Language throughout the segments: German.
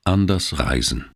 Anders reisen.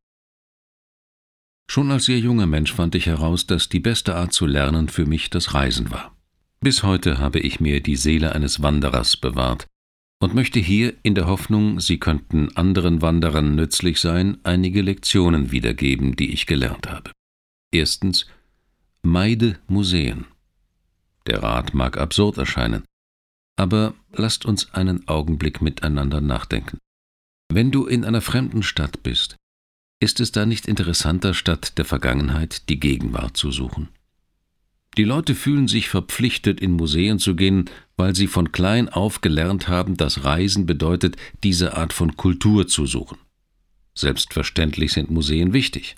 Schon als sehr junger Mensch fand ich heraus, dass die beste Art zu lernen für mich das Reisen war. Bis heute habe ich mir die Seele eines Wanderers bewahrt und möchte hier, in der Hoffnung, sie könnten anderen Wanderern nützlich sein, einige Lektionen wiedergeben, die ich gelernt habe. Erstens: Meide Museen. Der Rat mag absurd erscheinen, aber lasst uns einen Augenblick miteinander nachdenken. Wenn du in einer fremden Stadt bist, ist es da nicht interessanter, statt der Vergangenheit die Gegenwart zu suchen? Die Leute fühlen sich verpflichtet, in Museen zu gehen, weil sie von klein auf gelernt haben, dass Reisen bedeutet, diese Art von Kultur zu suchen. Selbstverständlich sind Museen wichtig.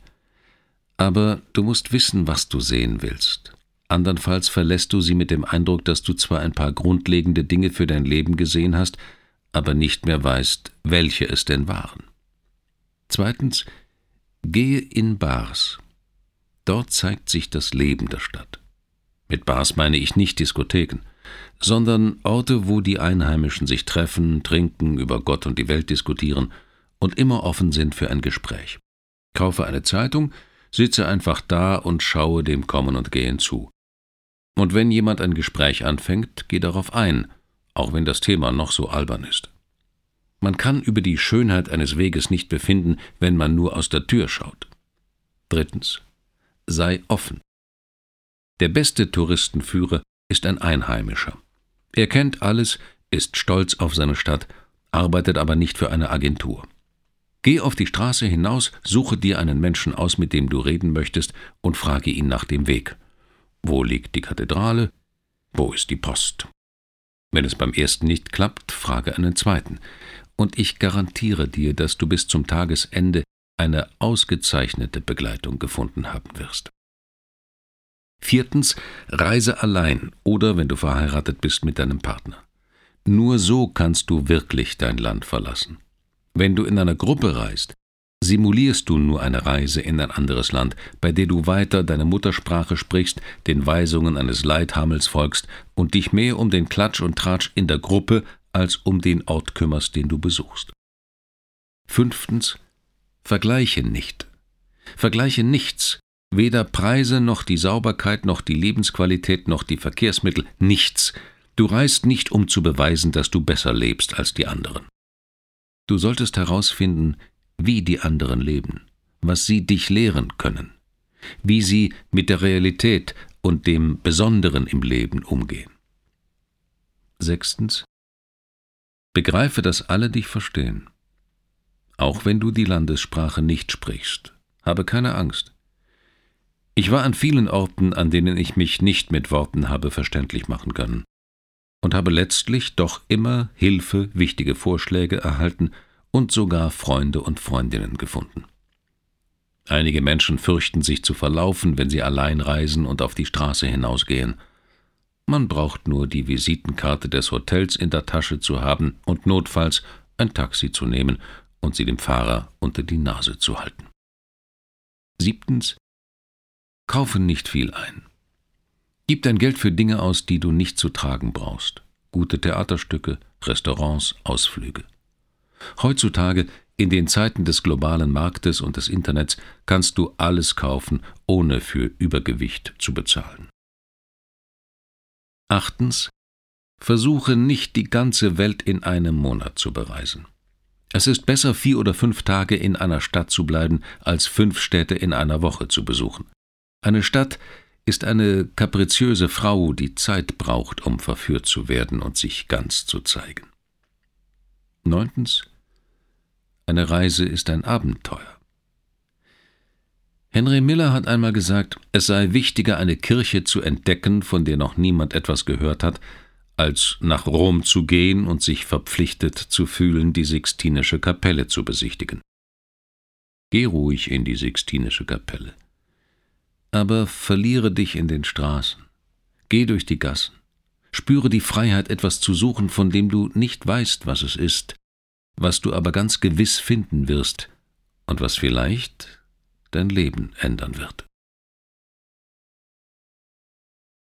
Aber du musst wissen, was du sehen willst. Andernfalls verlässt du sie mit dem Eindruck, dass du zwar ein paar grundlegende Dinge für dein Leben gesehen hast, aber nicht mehr weißt, welche es denn waren. Zweitens: Gehe in Bars. Dort zeigt sich das Leben der Stadt. Mit Bars meine ich nicht Diskotheken, sondern Orte, wo die Einheimischen sich treffen, trinken, über Gott und die Welt diskutieren und immer offen sind für ein Gespräch. Kaufe eine Zeitung, sitze einfach da und schaue dem Kommen und Gehen zu. Und wenn jemand ein Gespräch anfängt, geh darauf ein, auch wenn das Thema noch so albern ist. Man kann über die Schönheit eines Weges nicht befinden, wenn man nur aus der Tür schaut. Drittens: Sei offen. Der beste Touristenführer ist ein Einheimischer. Er kennt alles, ist stolz auf seine Stadt, arbeitet aber nicht für eine Agentur. Geh auf die Straße hinaus, suche dir einen Menschen aus, mit dem du reden möchtest, und frage ihn nach dem Weg. Wo liegt die Kathedrale? Wo ist die Post? Wenn es beim ersten nicht klappt, frage einen zweiten. Und ich garantiere dir, dass du bis zum Tagesende eine ausgezeichnete Begleitung gefunden haben wirst. Viertens: Reise allein oder, wenn du verheiratet bist, mit deinem Partner. Nur so kannst du wirklich dein Land verlassen. Wenn du in einer Gruppe reist, simulierst du nur eine Reise in ein anderes Land, bei der du weiter deine Muttersprache sprichst, den Weisungen eines Leithammels folgst und dich mehr um den Klatsch und Tratsch in der Gruppe als um den Ort kümmerst, den du besuchst. Fünftens: Vergleiche nicht. Vergleiche nichts, weder Preise noch die Sauberkeit noch die Lebensqualität noch die Verkehrsmittel, nichts. Du reist nicht, um zu beweisen, dass du besser lebst als die anderen. Du solltest herausfinden, wie die anderen leben, was sie dich lehren können, wie sie mit der Realität und dem Besonderen im Leben umgehen. Sechstens: Begreife, dass alle dich verstehen. Auch wenn du die Landessprache nicht sprichst, habe keine Angst. Ich war an vielen Orten, an denen ich mich nicht mit Worten habe verständlich machen können, und habe letztlich doch immer Hilfe, wichtige Vorschläge erhalten und sogar Freunde und Freundinnen gefunden. Einige Menschen fürchten sich zu verlaufen, wenn sie allein reisen und auf die Straße hinausgehen. Man braucht nur die Visitenkarte des Hotels in der Tasche zu haben und notfalls ein Taxi zu nehmen und sie dem Fahrer unter die Nase zu halten. Siebtens: Kaufe nicht viel ein. Gib dein Geld für Dinge aus, die du nicht zu tragen brauchst. Gute Theaterstücke, Restaurants, Ausflüge. Heutzutage, in den Zeiten des globalen Marktes und des Internets, kannst du alles kaufen, ohne für Übergewicht zu bezahlen. Achtens: Versuche nicht, die ganze Welt in einem Monat zu bereisen. Es ist besser, 4 oder 5 Tage in einer Stadt zu bleiben, als 5 Städte in einer Woche zu besuchen. Eine Stadt ist eine kapriziöse Frau, die Zeit braucht, um verführt zu werden und sich ganz zu zeigen. Neuntens: Eine Reise ist ein Abenteuer. Henry Miller hat einmal gesagt, es sei wichtiger, eine Kirche zu entdecken, von der noch niemand etwas gehört hat, als nach Rom zu gehen und sich verpflichtet zu fühlen, die Sixtinische Kapelle zu besichtigen. Geh ruhig in die Sixtinische Kapelle. Aber verliere dich in den Straßen. Geh durch die Gassen. Spüre die Freiheit, etwas zu suchen, von dem du nicht weißt, was es ist, was du aber ganz gewiss finden wirst und was vielleicht dein Leben ändern wird.